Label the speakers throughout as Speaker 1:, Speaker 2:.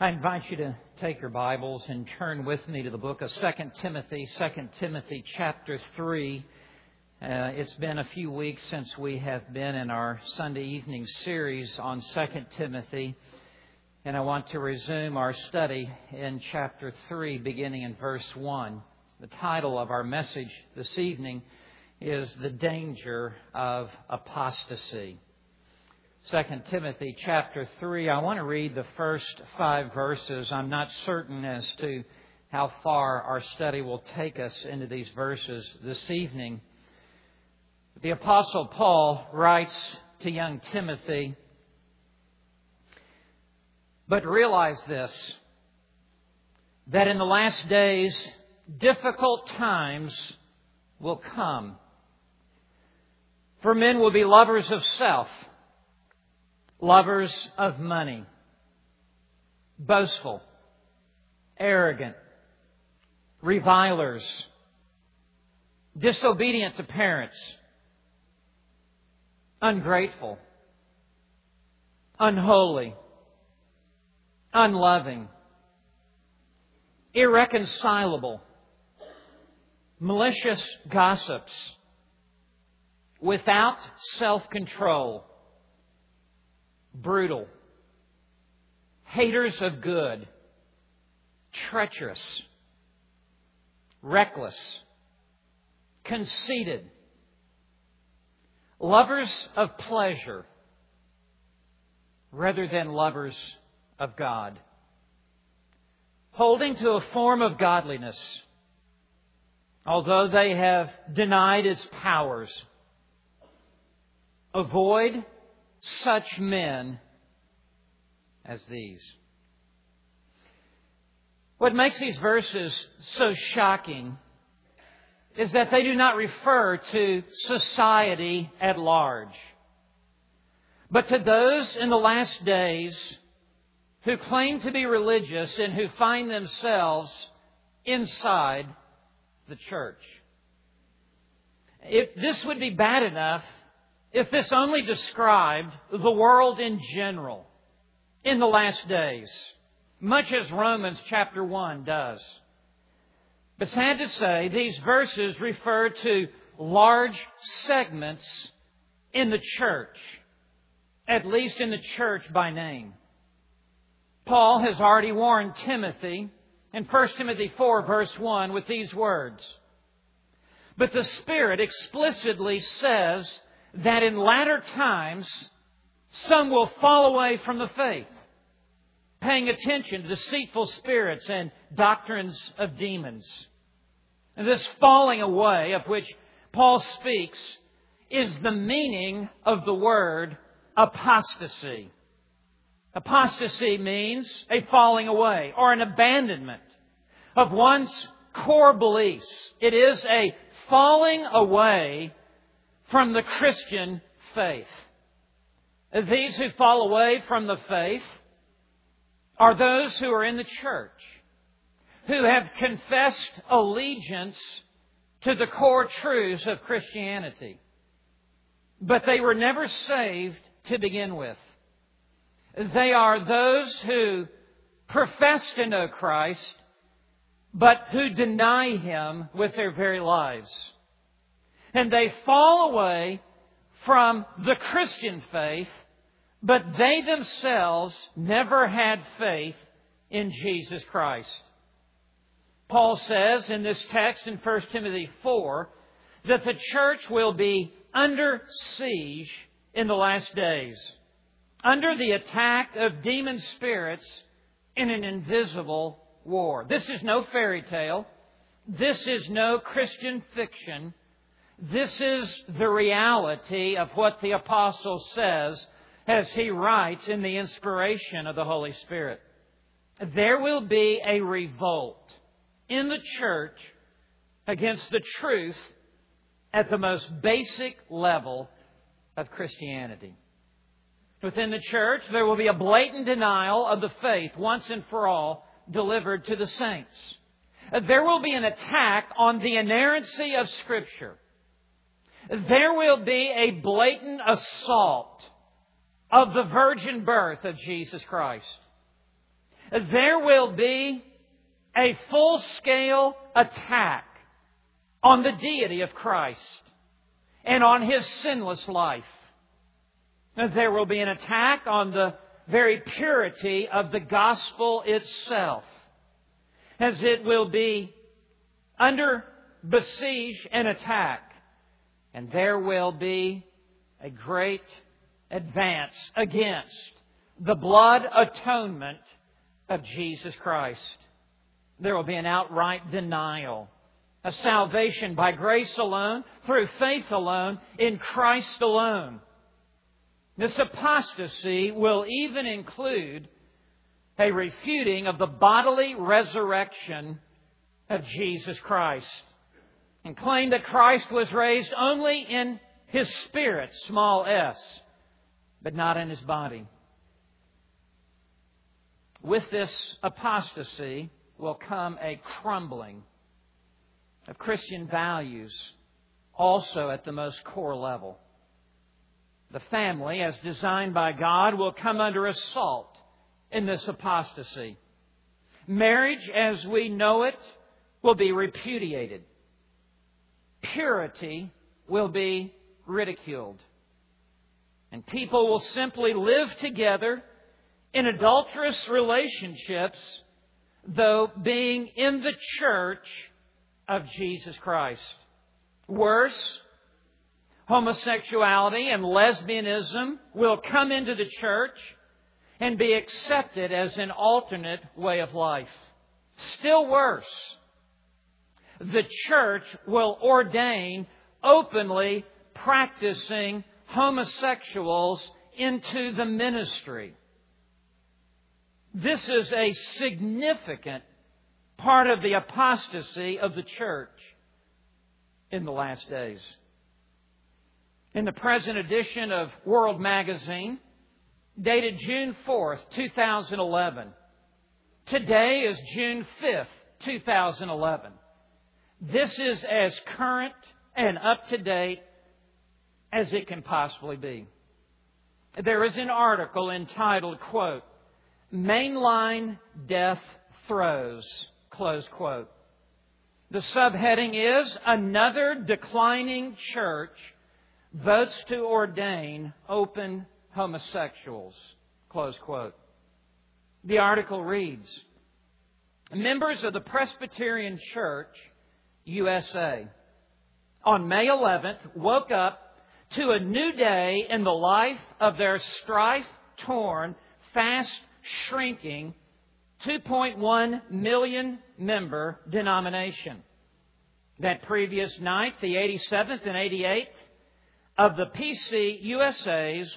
Speaker 1: I invite you to take your Bibles and turn with me to the book of 2 Timothy chapter 3. It's been a few weeks since we have been in our Sunday evening series on 2 Timothy, and I want to resume our study in chapter 3, beginning in verse 1. The title of our message this evening is The Danger of Apostasy. 2 Timothy chapter 3, I want to read the first 5 verses. I'm not certain as to how far our study will take us into these verses this evening. The Apostle Paul writes to young Timothy, "But realize this, that in the last days difficult times will come. For men will be lovers of self, lovers of money, boastful, arrogant, revilers, disobedient to parents, ungrateful, unholy, unloving, irreconcilable, malicious gossips, without self-control, brutal, haters of good, treacherous, reckless, conceited, lovers of pleasure rather than lovers of God, holding to a form of godliness, although they have denied its powers. Avoid such men as these." What makes these verses so shocking is that they do not refer to society at large, but to those in the last days who claim to be religious and who find themselves inside the church. If this would be bad enough if this only described the world in general in the last days, much as Romans chapter 1 does. But sad to say, these verses refer to large segments in the church, at least in the church by name. Paul has already warned Timothy in 1 Timothy 4 verse 1 with these words, "But the Spirit explicitly says that in latter times some will fall away from the faith, paying attention to deceitful spirits and doctrines of demons." And this falling away of which Paul speaks is the meaning of the word apostasy. Apostasy means a falling away or an abandonment of one's core beliefs. It is a falling away from the Christian faith. These who fall away from the faith are those who are in the church, who have confessed allegiance to the core truths of Christianity, but they were never saved to begin with. They are those who profess to know Christ, but who deny Him with their very lives. And they fall away from the Christian faith, but they themselves never had faith in Jesus Christ. Paul says in this text in 1 Timothy 4 that the church will be under siege in the last days, under the attack of demon spirits in an invisible war. This is no fairy tale. This is no Christian fiction. This is the reality of what the Apostle says as he writes in the inspiration of the Holy Spirit. There will be a revolt in the church against the truth at the most basic level of Christianity. Within the church, there will be a blatant denial of the faith once and for all delivered to the saints. There will be an attack on the inerrancy of Scripture. There will be a blatant assault of the virgin birth of Jesus Christ. there will be a full-scale attack on the deity of Christ and on His sinless life. There will be an attack on the very purity of the gospel itself, as it will be under besiege and attack. And there will be a great advance against the blood atonement of Jesus Christ. There will be an outright denial of salvation by grace alone, through faith alone, in Christ alone. This apostasy will even include a refuting of the bodily resurrection of Jesus Christ, and claim that Christ was raised only in His spirit, small s, but not in His body. With this apostasy will come a crumbling of Christian values, also at the most core level. The family, as designed by God, will come under assault in this apostasy. Marriage, as we know it, will be repudiated. Purity will be ridiculed. And people will simply live together in adulterous relationships, though being in the church of Jesus Christ. Worse, homosexuality and lesbianism will come into the church and be accepted as an alternate way of life. Still worse, the church will ordain openly practicing homosexuals into the ministry. This is a significant part of the apostasy of the church in the last days. In the present edition of World Magazine, dated June 4th, 2011. Today is June 5th, 2011. This is as current and up to date as it can possibly be. There is an article entitled, quote, "Mainline Death Throes," close quote. The subheading is, "Another declining church votes to ordain open homosexuals," close quote. The article reads, "Members of the Presbyterian Church, USA, on May 11th woke up to a new day in the life of their strife-torn, fast-shrinking 2.1 million member denomination. That previous night, the 87th and 88th of the PCUSA's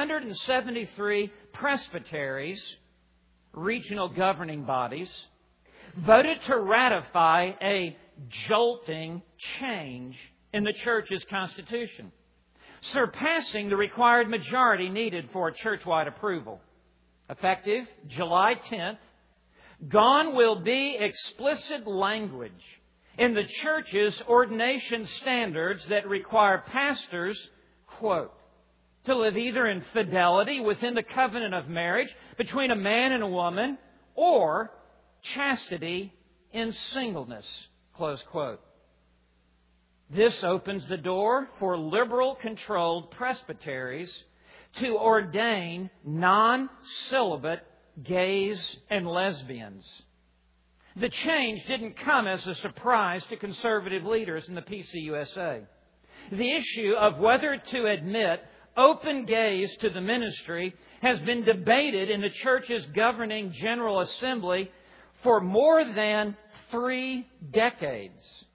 Speaker 1: 173 presbyteries, regional governing bodies, voted to ratify a jolting change in the church's constitution, surpassing the required majority needed for church-wide approval. Effective July 10th, gone will be explicit language in the church's ordination standards that require pastors, quote, to live either in fidelity within the covenant of marriage between a man and a woman, or chastity in singleness," close quote. This opens the door for liberal-controlled presbyteries to ordain non-celibate gays and lesbians. The change didn't come as a surprise to conservative leaders in the PCUSA. The issue of whether to admit open gays to the ministry has been debated in the church's governing General Assembly for more than 3 decades.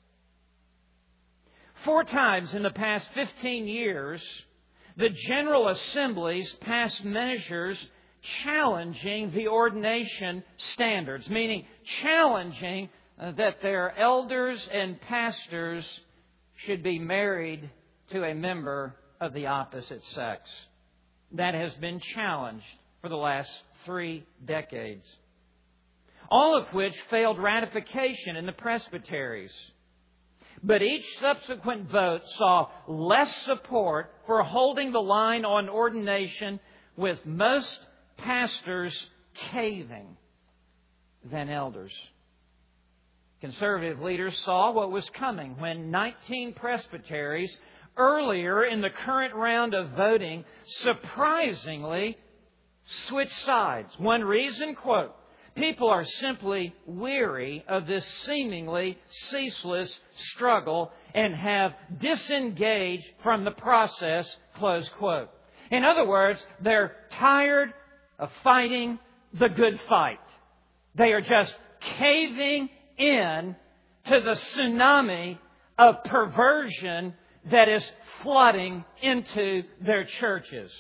Speaker 1: 4 times in the past 15 years, the General Assemblies passed measures challenging the ordination standards, meaning challenging that their elders and pastors should be married to a member of the opposite sex. That has been challenged for the last 3 decades. All of which failed ratification in the presbyteries. But each subsequent vote saw less support for holding the line on ordination, with most pastors caving than elders. Conservative leaders saw what was coming when 19 presbyteries earlier in the current round of voting surprisingly switched sides. One reason, quote, people are simply weary of this seemingly ceaseless struggle and have disengaged from the process, close quote. In other words, they're tired of fighting the good fight. They are just caving in to the tsunami of perversion that is flooding into their churches.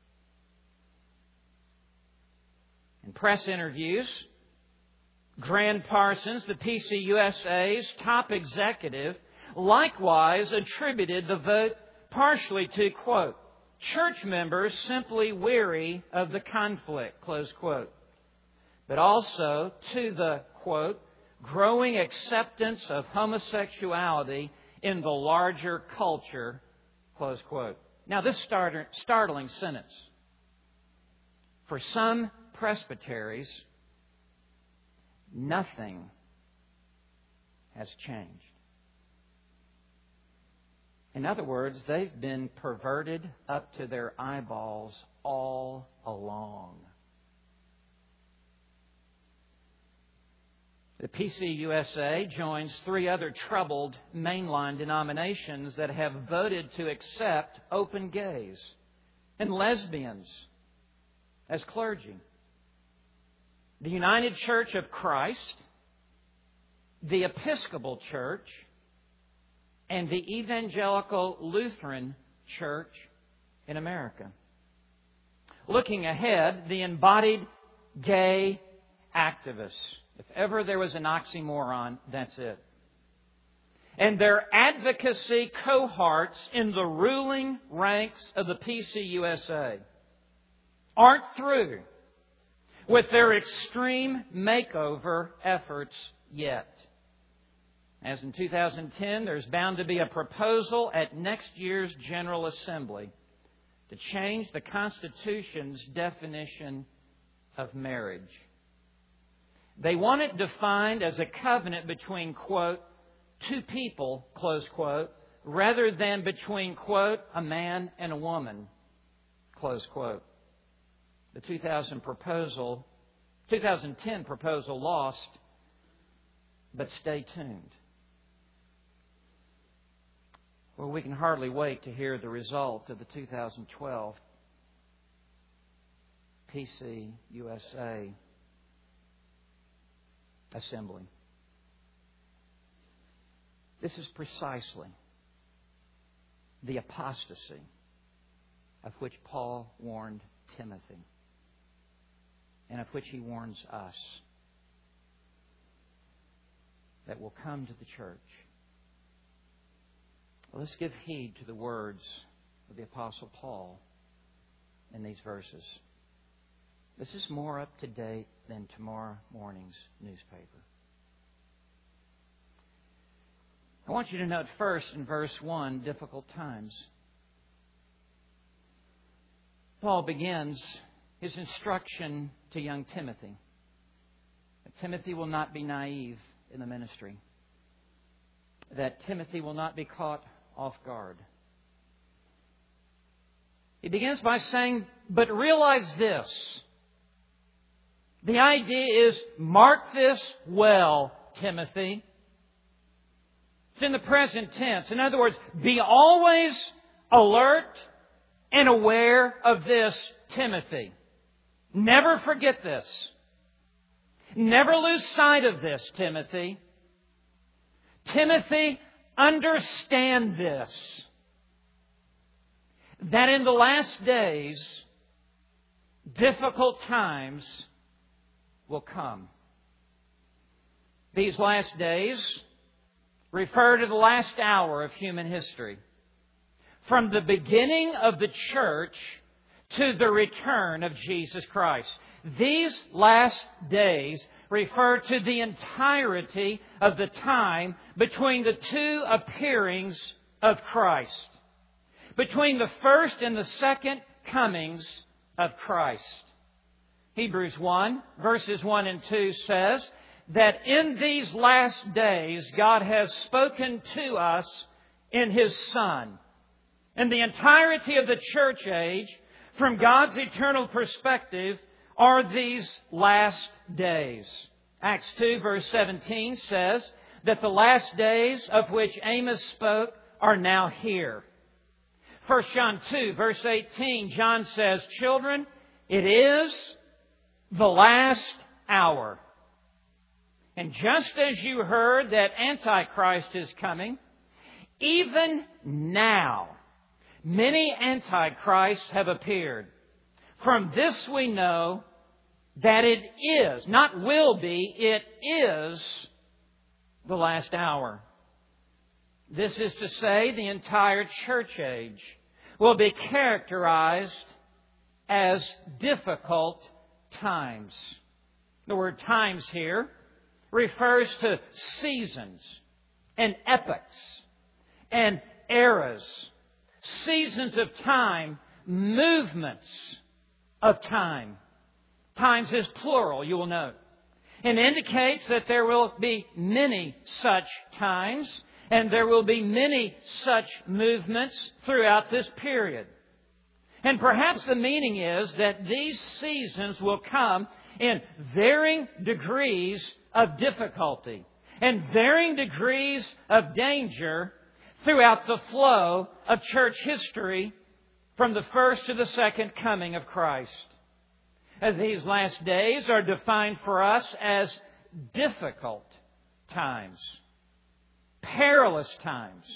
Speaker 1: In press interviews, Grant Parsons, the PCUSA's top executive, likewise attributed the vote partially to, quote, church members simply weary of the conflict, close quote, but also to the, quote, growing acceptance of homosexuality in the larger culture, close quote. Now, this startling sentence. For some presbyteries, nothing has changed. In other words, they've been perverted up to their eyeballs all along. The PCUSA joins 3 other troubled mainline denominations that have voted to accept open gays and lesbians as clergy. The United Church of Christ, the Episcopal Church, and the Evangelical Lutheran Church in America. Looking ahead, the embodied gay activists. If ever there was an oxymoron, that's it. And their advocacy cohorts in the ruling ranks of the PCUSA aren't through with their extreme makeover efforts yet. As in 2010, there's bound to be a proposal at next year's General Assembly to change the Constitution's definition of marriage. They want it defined as a covenant between, quote, 2 people, close quote, rather than between, quote, a man and a woman, close quote. The 2010 proposal lost, but stay tuned. Well, we can hardly wait to hear the result of the 2012 PCUSA Assembly. This is precisely the apostasy of which Paul warned Timothy and of which he warns us that will come to the church. Well, let's give heed to the words of the Apostle Paul in these verses. This is more up to date than tomorrow morning's newspaper. I want you to note first in verse 1, difficult times. Paul begins his instruction to young Timothy. That Timothy will not be naive in the ministry. That Timothy will not be caught off guard. He begins by saying, but realize this. The idea is, mark this well, Timothy. It's in the present tense. In other words, be always alert and aware of this, Timothy. Never forget this. Never lose sight of this, Timothy. Timothy, understand this. That in the last days, difficult times will come. These last days refer to the last hour of human history. From the beginning of the church to the return of Jesus Christ. These last days refer to the entirety of the time between the 2 appearings of Christ. Between the first and the second comings of Christ. Hebrews 1, verses 1 and 2 says that in these last days God has spoken to us in His Son. And the entirety of the church age, from God's eternal perspective, are these last days. Acts 2, verse 17 says that the last days of which Amos spoke are now here. 1 John 2, verse 18, John says, "Children, it is the last hour. And just as you heard that Antichrist is coming, even now many Antichrists have appeared. From this we know that it is, not will be, it is the last hour." This is to say, the entire church age will be characterized as difficult times. The word times here refers to seasons and epochs and eras. Seasons of time, movements of time. Times is plural, you will note. It indicates that there will be many such times, and there will be many such movements throughout this period. And perhaps the meaning is that these seasons will come in varying degrees of difficulty and varying degrees of danger throughout the flow of church history from the first to the second coming of Christ. As these last days are defined for us as difficult times, perilous times,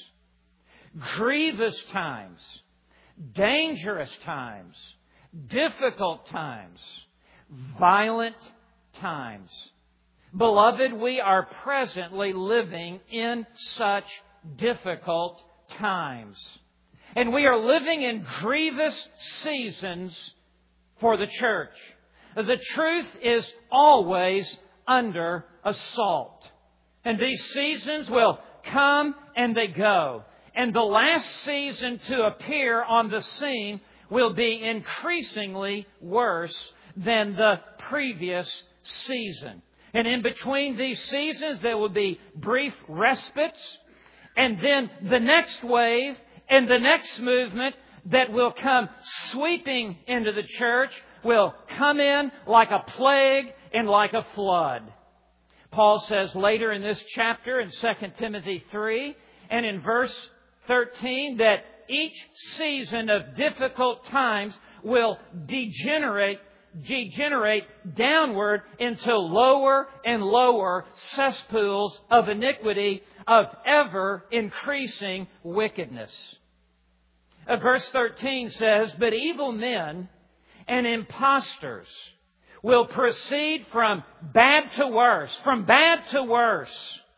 Speaker 1: grievous times, dangerous times, difficult times, violent times. Beloved, we are presently living in such difficult times. And we are living in grievous seasons for the church. The truth is always under assault. And these seasons will come and they go. And the last season to appear on the scene will be increasingly worse than the previous season. And in between these seasons, there will be brief respites, and then the next wave and the next movement that will come sweeping into the church will come in like a plague and like a flood. Paul says later in this chapter in 2 Timothy 3 and in verse 13 that each season of difficult times will degenerate downward into lower and lower cesspools of iniquity, of ever increasing wickedness. Verse 13 says, "But evil men and impostors will proceed from bad to worse,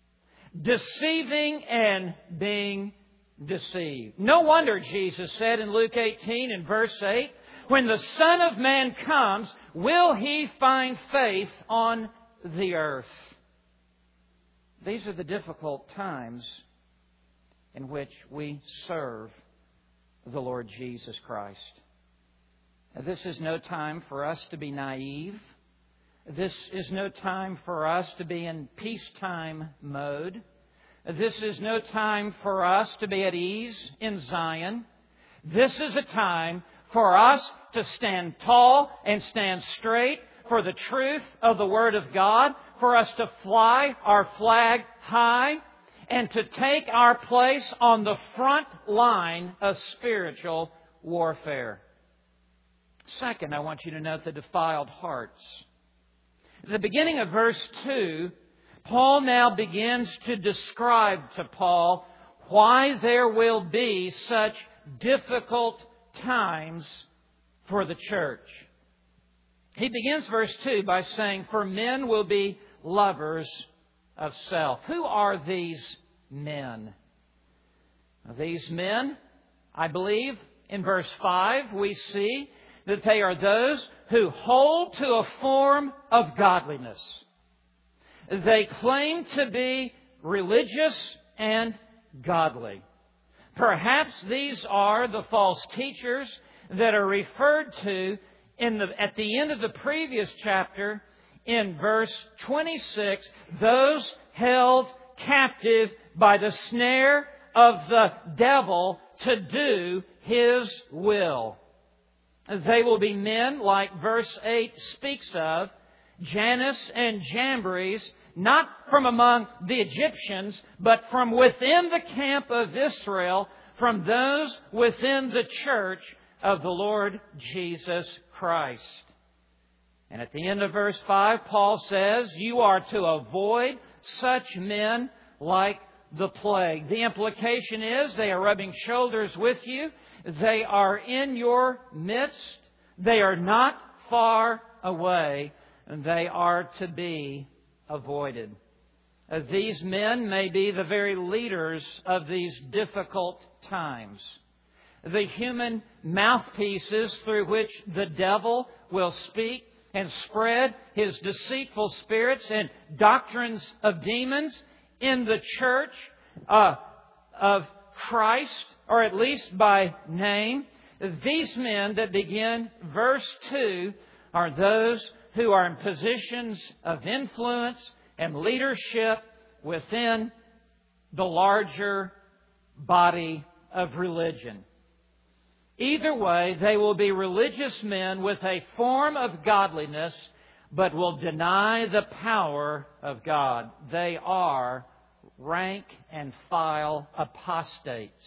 Speaker 1: deceiving and being deceived." No wonder Jesus said in Luke 18 and verse 8, "When the Son of Man comes, will He find faith on the earth?" These are the difficult times in which we serve the Lord Jesus Christ. This is no time for us to be naive. This is no time for us to be in peacetime mode. This is no time for us to be at ease in Zion. This is a time for us to stand tall and stand straight for the truth of the Word of God, for us to fly our flag high, and to take our place on the front line of spiritual warfare. Second, I want you to note the defiled hearts. At the beginning of verse 2, Paul now begins to describe to Paul why there will be such difficult times for the church. He begins verse 2 by saying, "For men will be lovers of self." Who are these men? These men, I believe, in verse 5, we see that they are those who hold to a form of godliness. They claim to be religious and godly. Perhaps these are the false teachers that are referred to at the end of the previous chapter, in verse 26, those held captive by the snare of the devil to do his will. They will be men, like verse 8 speaks of, Jannes and Jambres, not from among the Egyptians, but from within the camp of Israel, from those within the church of the Lord Jesus Christ. And at the end of verse 5, Paul says, you are to avoid such men like the plague. The implication is they are rubbing shoulders with you. They are in your midst. They are not far away. And they are to be avoided. These men may be the very leaders of these difficult times. The human mouthpieces through which the devil will speak and spread his deceitful spirits and doctrines of demons in the church of Christ, or at least by name. These men that begin verse 2 are those who are in positions of influence and leadership within the larger body of religion. Either way, they will be religious men with a form of godliness, but will deny the power of God. They are rank and file apostates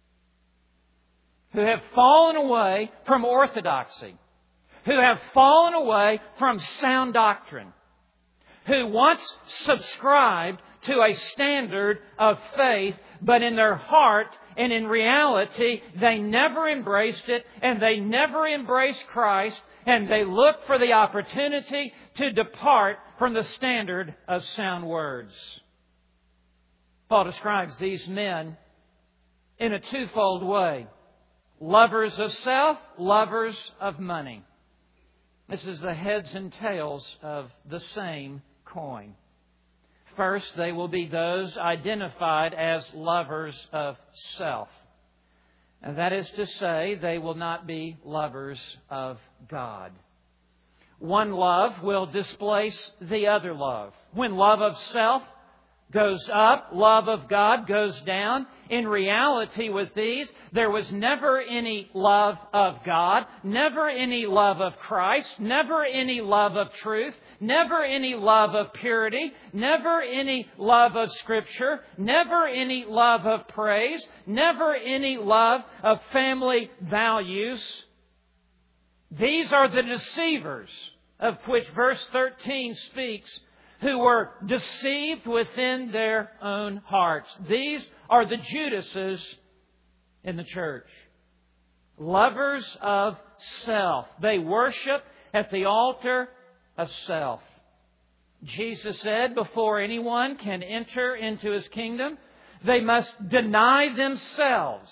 Speaker 1: who have fallen away from orthodoxy, who have fallen away from sound doctrine, who once subscribed to a standard of faith, but in their heart and in reality, they never embraced it, and they never embraced Christ, and they look for the opportunity to depart from the standard of sound words. Paul describes these men in a twofold way. Lovers of self, lovers of money. This is the heads and tails of the same coin. First, they will be those identified as lovers of self. And that is to say, they will not be lovers of God. One love will displace the other love. When love of self goes up, love of God goes down. In reality with these, there was never any love of God, never any love of Christ, never any love of truth, never any love of purity, never any love of Scripture, never any love of praise, never any love of family values. These are the deceivers of which verse 13 speaks, who were deceived within their own hearts. These are the Judases in the church. Lovers of self. They worship at the altar of self. Jesus said, before anyone can enter into His kingdom, they must deny themselves.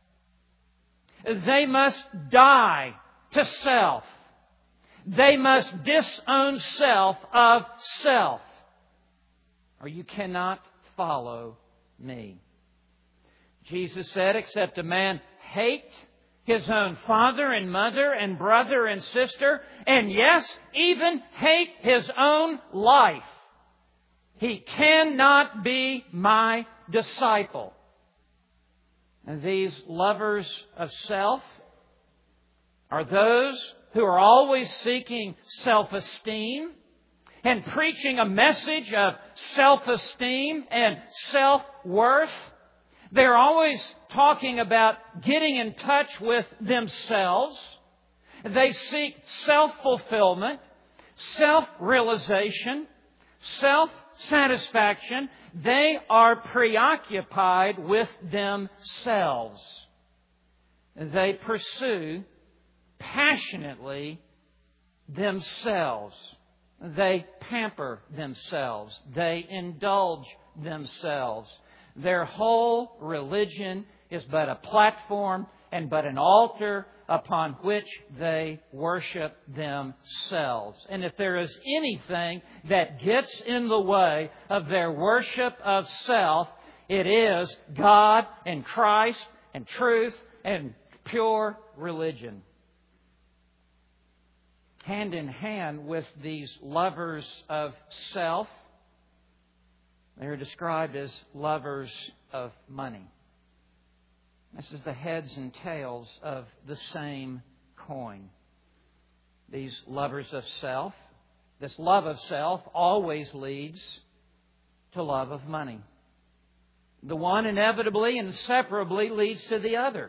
Speaker 1: They must die to self. They must disown self of self, or you cannot follow me. Jesus said, except a man hate his own father and mother and brother and sister, and yes, even hate his own life, he cannot be my disciple. And these lovers of self are those who are always seeking self-esteem and preaching a message of self-esteem and self-worth. They're always talking about getting in touch with themselves. They seek self-fulfillment, self-realization, self-satisfaction. They are preoccupied with themselves. They pursue passionately themselves. They pamper themselves. They indulge themselves. Their whole religion is but a platform and but an altar upon which they worship themselves. And if there is anything that gets in the way of their worship of self, it is God and Christ and truth and pure religion. hand in hand with these lovers of self. They are described as lovers of money. This is the heads and tails of the same coin. These lovers of self, this love of self always leads to love of money. The one inevitably, inseparably leads to the other.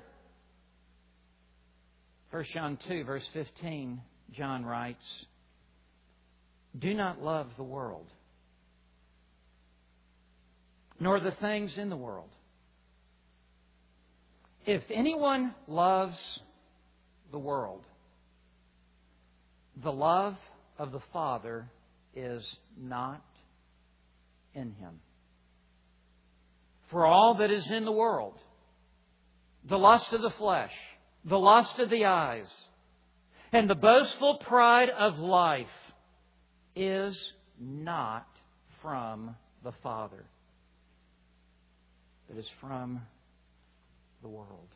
Speaker 1: 1 John 2, verse 15, John writes, "Do not love the world, nor the things in the world. If anyone loves the world, the love of the Father is not in him. For all that is in the world, the lust of the flesh, the lust of the eyes, and the boastful pride of life is not from the Father, but is from the world."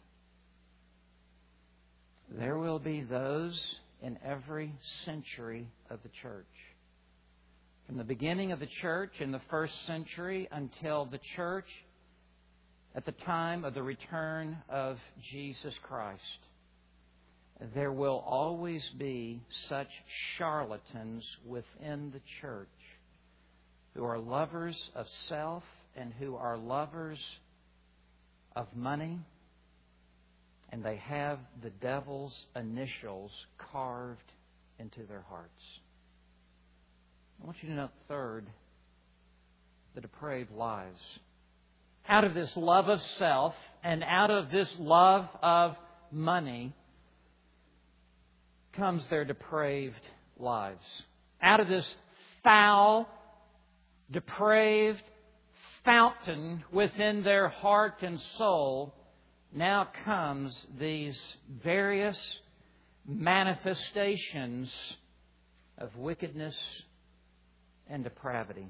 Speaker 1: There will be those in every century of the church. From the beginning of the church in the first century until the church at the time of the return of Jesus Christ, there will always be such charlatans within the church who are lovers of self and who are lovers of money, and they have the devil's initials carved into their hearts. I want you to note, third, the depraved lives. Out of this love of self and out of this love of money comes their depraved lives. Out of this foul, depraved fountain within their heart and soul now comes these various manifestations of wickedness and depravity.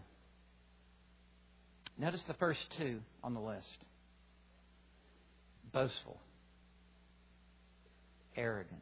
Speaker 1: Notice the first two on the list. Boastful. Arrogant.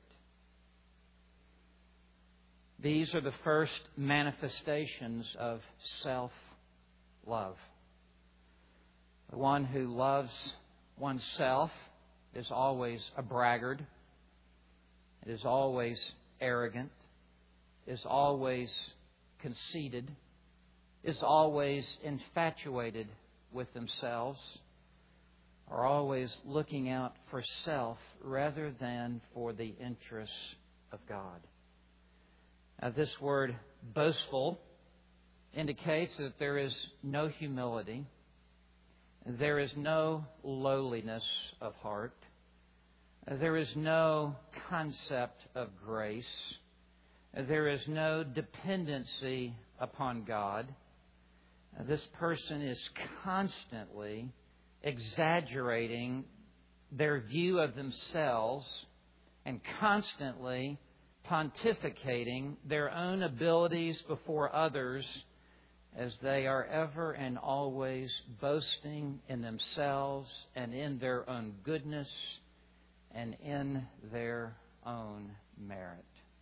Speaker 1: These are the first manifestations of self-love. The one who loves oneself is always a braggart, is always arrogant, is always conceited, is always infatuated with themselves, are always looking out for self rather than for the interests of God. Now, this word boastful indicates that there is no humility, there is no lowliness of heart, there is no concept of grace, there is no dependency upon God. This person is constantly exaggerating their view of themselves and constantly pontificating their own abilities before others, as they are ever and always boasting in themselves and in their own goodness and in their own merit.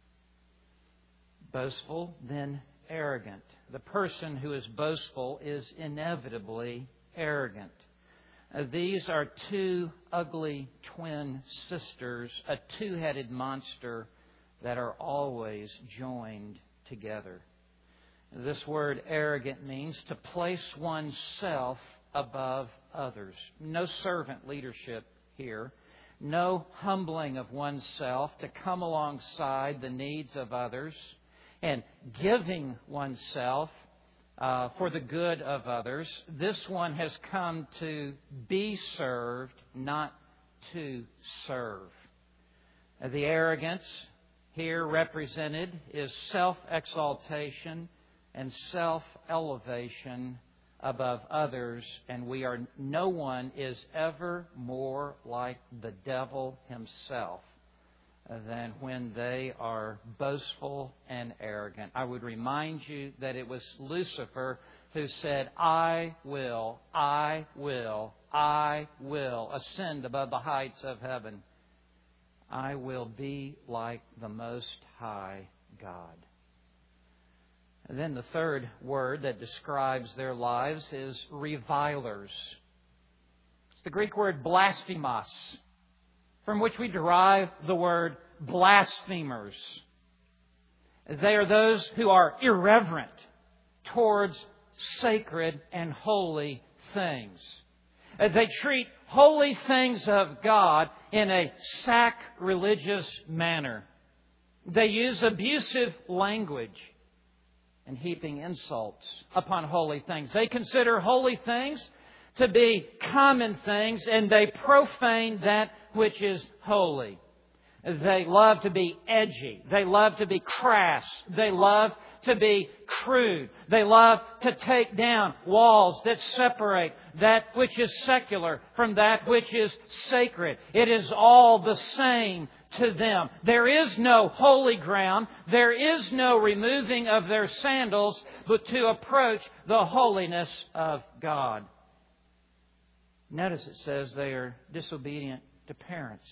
Speaker 1: Boastful, then arrogant. The person who is boastful is inevitably arrogant. These are two ugly twin sisters, a two-headed monster that are always joined together. This word arrogant means to place oneself above others. No servant leadership here. No humbling of oneself to come alongside the needs of others and giving oneself for the good of others. This one has come to be served, not to serve. The arrogance here represented is self-exaltation and self-elevation above others, and no one is ever more like the devil himself than when they are boastful and arrogant. I would remind you that it was Lucifer who said, I will ascend above the heights of heaven. I will be like the Most High God. And then the third word that describes their lives is revilers. It's the Greek word blasphemos, from which we derive the word blasphemers. They are those who are irreverent towards sacred and holy things. They treat holy things of God in a sacrilegious manner. They use abusive language and heaping insults upon holy things. They consider holy things to be common things, and they profane that which is holy. They love to be edgy. They love to be crass. They love to be crude. They love to take down walls that separate that which is secular from that which is sacred. It is all the same to them. There is no holy ground. There is no removing of their sandals, but to approach the holiness of God. Notice it says they are disobedient to parents.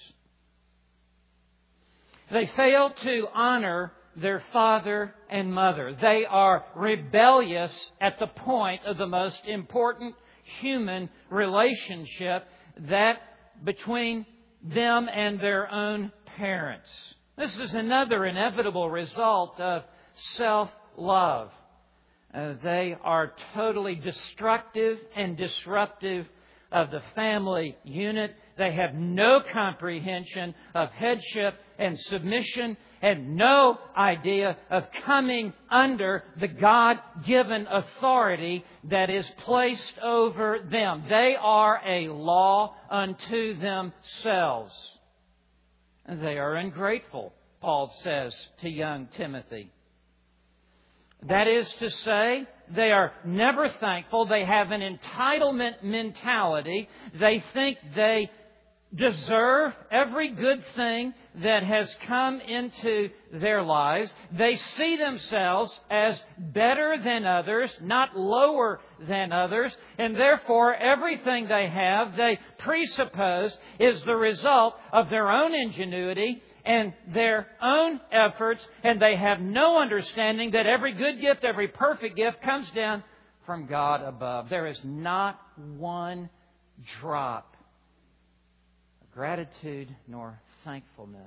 Speaker 1: They fail to honor their father and mother. They are rebellious at the point of the most important human relationship, that between them and their own parents. This is another inevitable result of self-love. They are totally destructive and disruptive of the family unit. They have no comprehension of headship and submission, and no idea of coming under the God-given authority that is placed over them. They are a law unto themselves. And they are ungrateful, Paul says to young Timothy. That is to say, they are never thankful. They have an entitlement mentality. They think they deserve every good thing that has come into their lives. They see themselves as better than others, not lower than others, and therefore everything they have, they presuppose, is the result of their own ingenuity and their own efforts, and they have no understanding that every good gift, every perfect gift comes down from God above. There is not one drop of gratitude nor thankfulness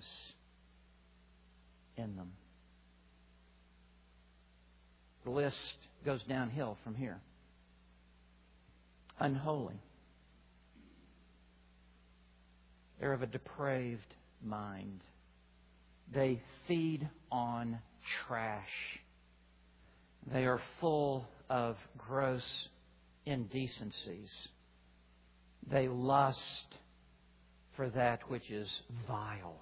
Speaker 1: in them. The list goes downhill from here. Unholy. They're of a depraved mind. They feed on trash. They are full of gross indecencies. They lust for that which is vile.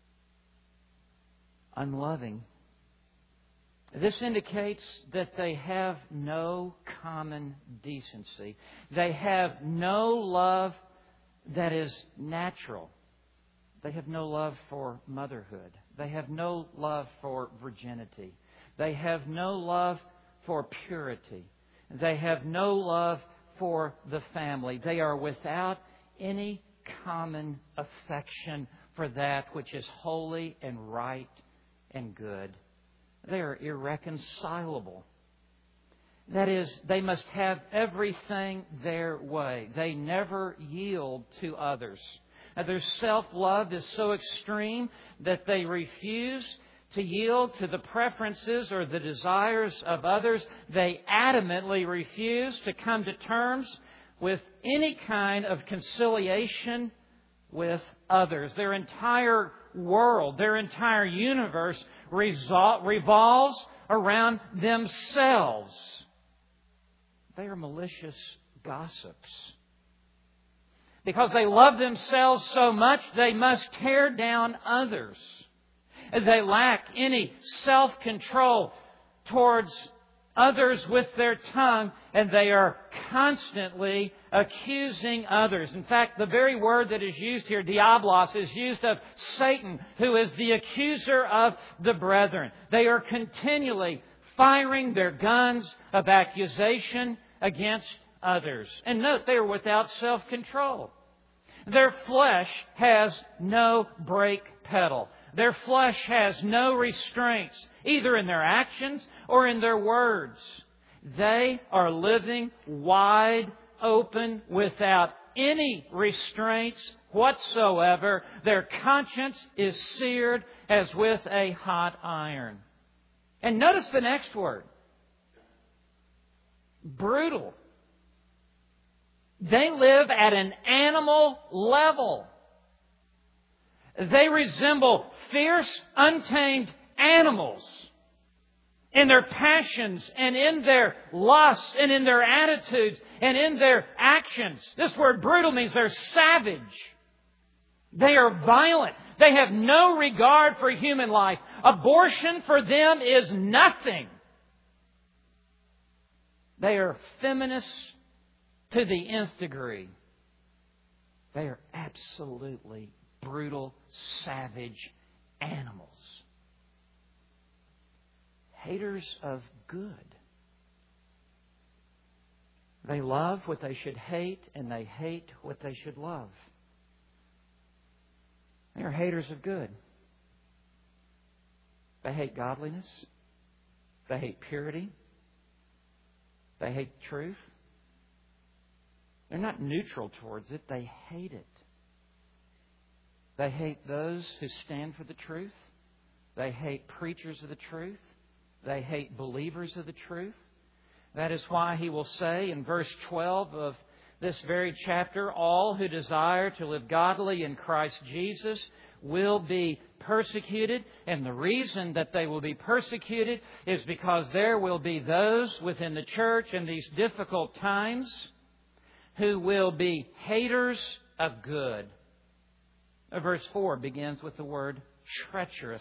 Speaker 1: Unloving. This indicates that they have no common decency. They have no love that is natural. They have no love for motherhood. They have no love for virginity. They have no love for purity. They have no love for the family. They are without any common affection for that which is holy and right and good. They are irreconcilable. That is, they must have everything their way. They never yield to others. Their self-love is so extreme that they refuse to yield to the preferences or the desires of others. They adamantly refuse to come to terms with any kind of conciliation with others. Their entire world, their entire universe revolves around themselves. They are malicious gossips. Because they love themselves so much, they must tear down others. They lack any self-control towards others with their tongue, and they are constantly accusing others. In fact, the very word that is used here, diablos, is used of Satan, who is the accuser of the brethren. They are continually firing their guns of accusation against others. And note, they are without self-control. Their flesh has no brake pedal. Their flesh has no restraints. either in their actions or in their words. They are living wide open without any restraints whatsoever. Their conscience is seared as with a hot iron. And notice the next word. Brutal. They live at an animal level. They resemble fierce, untamed animals in their passions and in their lusts and in their attitudes and in their actions. This word brutal means they're savage. They are violent. They have no regard for human life. Abortion for them is nothing. They are feminists to the nth degree. They are absolutely brutal, savage animals. Haters of good. They love what they should hate, and they hate what they should love. They are haters of good. They hate godliness. They hate purity. They hate truth. They're not neutral towards it. They hate it. They hate those who stand for the truth. They hate preachers of the truth. They hate believers of the truth. That is why he will say in verse 12 of this very chapter, all who desire to live godly in Christ Jesus will be persecuted. And the reason that they will be persecuted is because there will be those within the church in these difficult times who will be haters of good. Verse 4 begins with the word treacherous.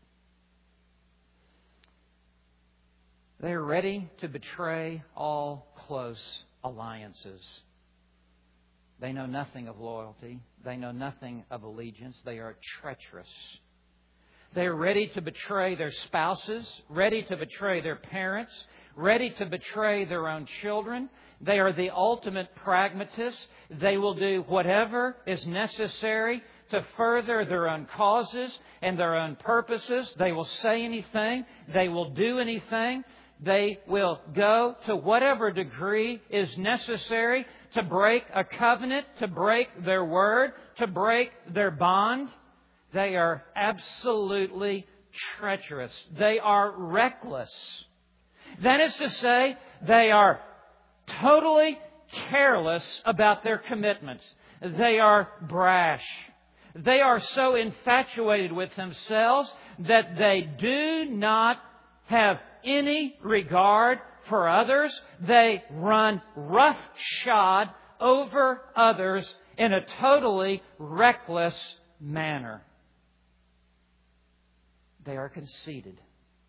Speaker 1: They are ready to betray all close alliances. They know nothing of loyalty. They know nothing of allegiance. They are treacherous. They are ready to betray their spouses, ready to betray their parents, ready to betray their own children. They are the ultimate pragmatists. They will do whatever is necessary to further their own causes and their own purposes. They will say anything. They will do anything. They will go to whatever degree is necessary to break a covenant, to break their word, to break their bond. They are absolutely treacherous. They are reckless. That is to say, they are totally careless about their commitments. They are brash. They are so infatuated with themselves that they do not have any regard for others. They run roughshod over others in a totally reckless manner. They are conceited.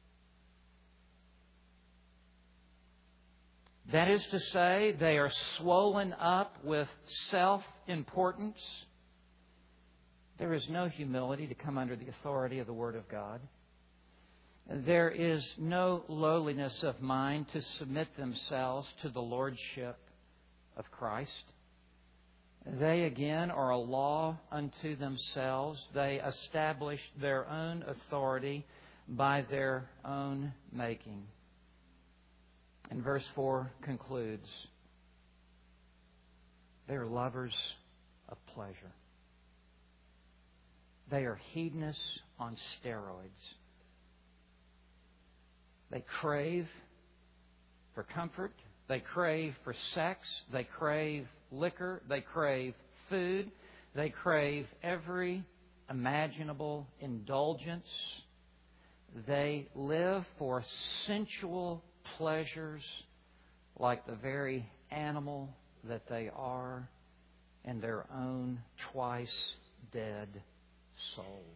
Speaker 1: That is to say, they are swollen up with self-importance. There is no humility to come under the authority of the Word of God. There is no lowliness of mind to submit themselves to the lordship of Christ. They again are a law unto themselves. They establish their own authority by their own making. And verse 4 concludes, they are lovers of pleasure. They are hedonists on steroids. They crave for comfort. They crave for sex. They crave liquor. They crave food. They crave every imaginable indulgence. They live for sensual pleasures like the very animal that they are in their own twice dead souls.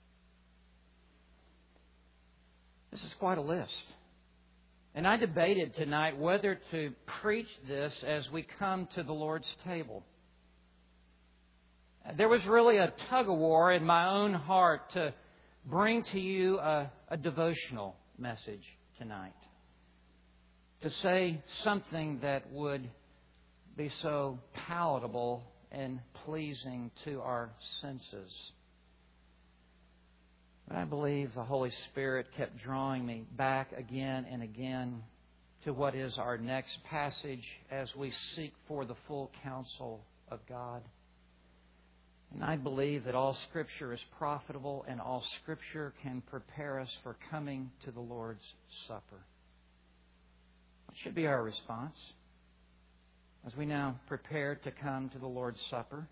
Speaker 1: This is quite a list. And I debated tonight whether to preach this as we come to the Lord's table. There was really a tug-of-war in my own heart to bring to you a devotional message tonight. To say something that would be so palatable and pleasing to our senses. But I believe the Holy Spirit kept drawing me back again and again to what is our next passage as we seek for the full counsel of God. And I believe that all Scripture is profitable and all Scripture can prepare us for coming to the Lord's Supper. What should be our response as we now prepare to come to the Lord's Supper?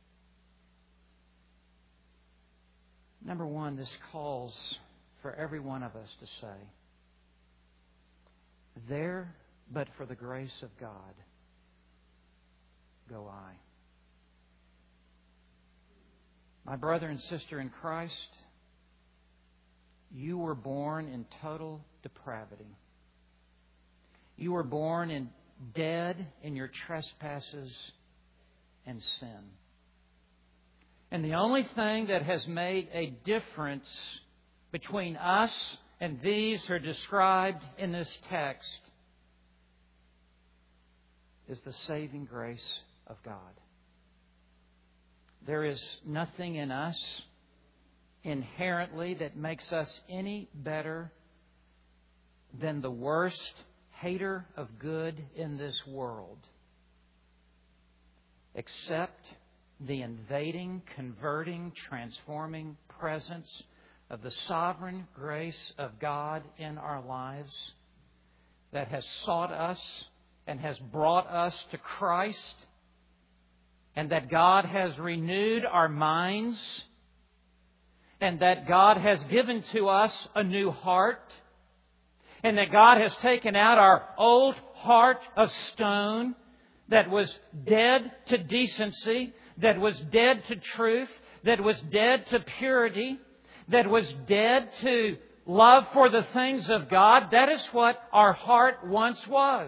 Speaker 1: Number one, this calls for every one of us to say, "There, but for the grace of God, go I." My brother and sister in Christ, you were born in total depravity. You were born dead in your trespasses and sin. And the only thing that has made a difference between us and these who are described in this text is the saving grace of God. There is nothing in us inherently that makes us any better than the worst hater of good in this world, except the invading, converting, transforming presence of the sovereign grace of God in our lives that has sought us and has brought us to Christ, and that God has renewed our minds, and that God has given to us a new heart, and that God has taken out our old heart of stone that was dead to decency, that was dead to truth, that was dead to purity, that was dead to love for the things of God. That is what our heart once was.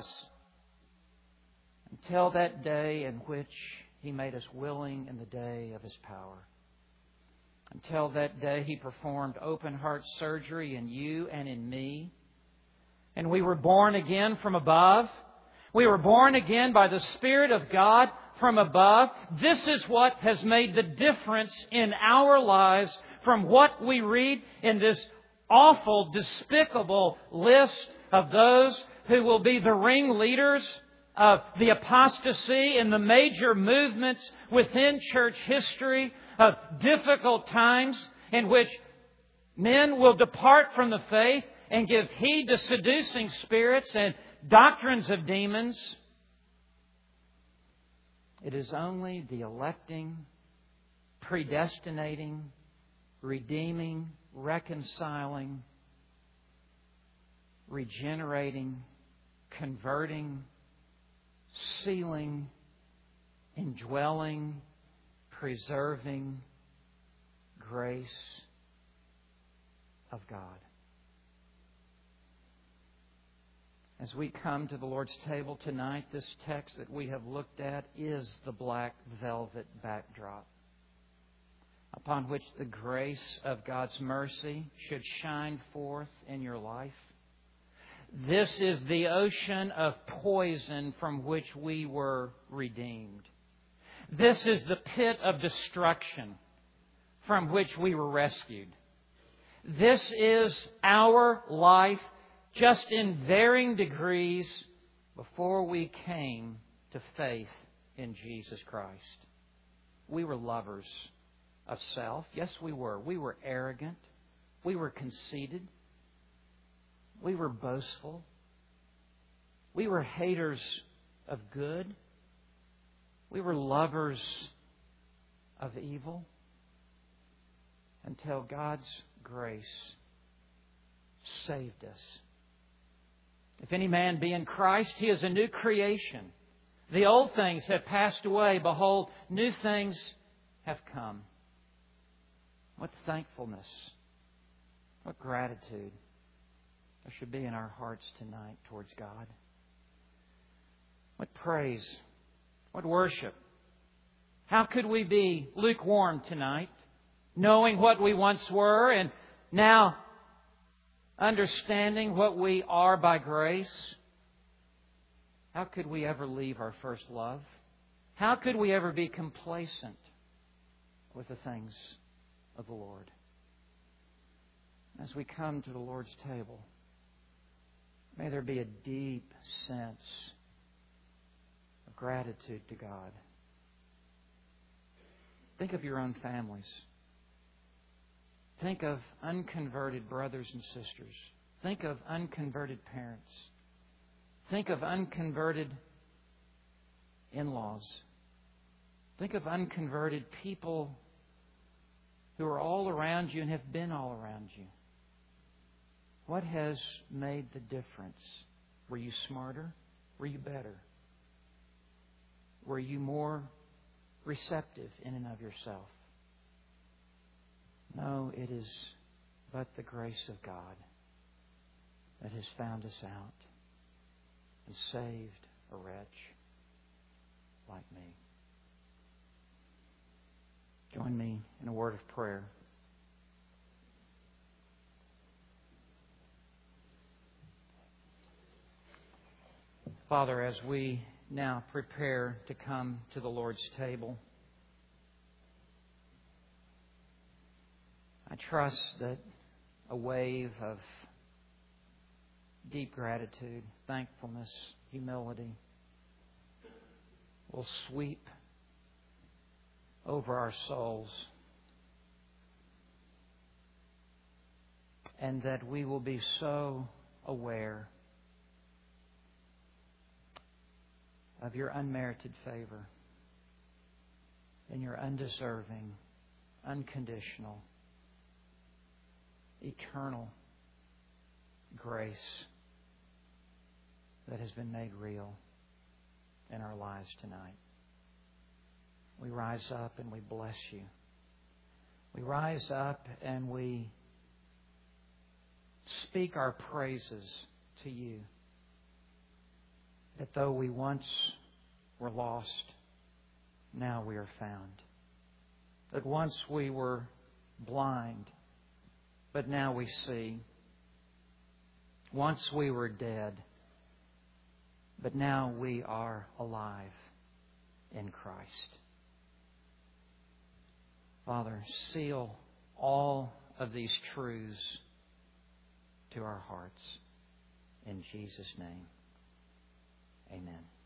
Speaker 1: Until that day in which He made us willing in the day of His power. Until that day He performed open heart surgery in you and in me. And we were born again from above. We were born again by the Spirit of God from above. This is what has made the difference in our lives from what we read in this awful, despicable list of those who will be the ringleaders of the apostasy and the major movements within church history of difficult times in which men will depart from the faith and give heed to seducing spirits and doctrines of demons. It is only the electing, predestinating, redeeming, reconciling, regenerating, converting, sealing, indwelling, preserving grace of God. As we come to the Lord's table tonight, this text that we have looked at is the black velvet backdrop upon which the grace of God's mercy should shine forth in your life. This is the ocean of poison from which we were redeemed. This is the pit of destruction from which we were rescued. This is our life just in varying degrees before we came to faith in Jesus Christ. We were lovers of self. Yes, we were. We were arrogant. We were conceited. We were boastful. We were haters of good. We were lovers of evil. Until God's grace saved us. If any man be in Christ, he is a new creation. The old things have passed away. Behold, new things have come. What thankfulness, what gratitude there should be in our hearts tonight towards God. What praise, what worship. How could we be lukewarm tonight, knowing what we once were and now understanding what we are by grace? How could we ever leave our first love? How could we ever be complacent with the things of the Lord? As we come to the Lord's table, may there be a deep sense of gratitude to God. Think of your own families. Think of unconverted brothers and sisters. Think of unconverted parents. Think of unconverted in-laws. Think of unconverted people who are all around you and have been all around you. What has made the difference? Were you smarter? Were you better? Were you more receptive in and of yourself? No, it is but the grace of God that has found us out and saved a wretch like me. Join me in a word of prayer. Father, as we now prepare to come to the Lord's table, I trust that a wave of deep gratitude, thankfulness, humility will sweep over our souls, and that we will be so aware of your unmerited favor and your undeserving, unconditional, eternal grace that has been made real in our lives tonight. We rise up and we bless you. We rise up and we speak our praises to you. That though we once were lost, now we are found. That once we were blind, but now we see. Once we were dead, but now we are alive in Christ. Father, seal all of these truths to our hearts. In Jesus' name, amen.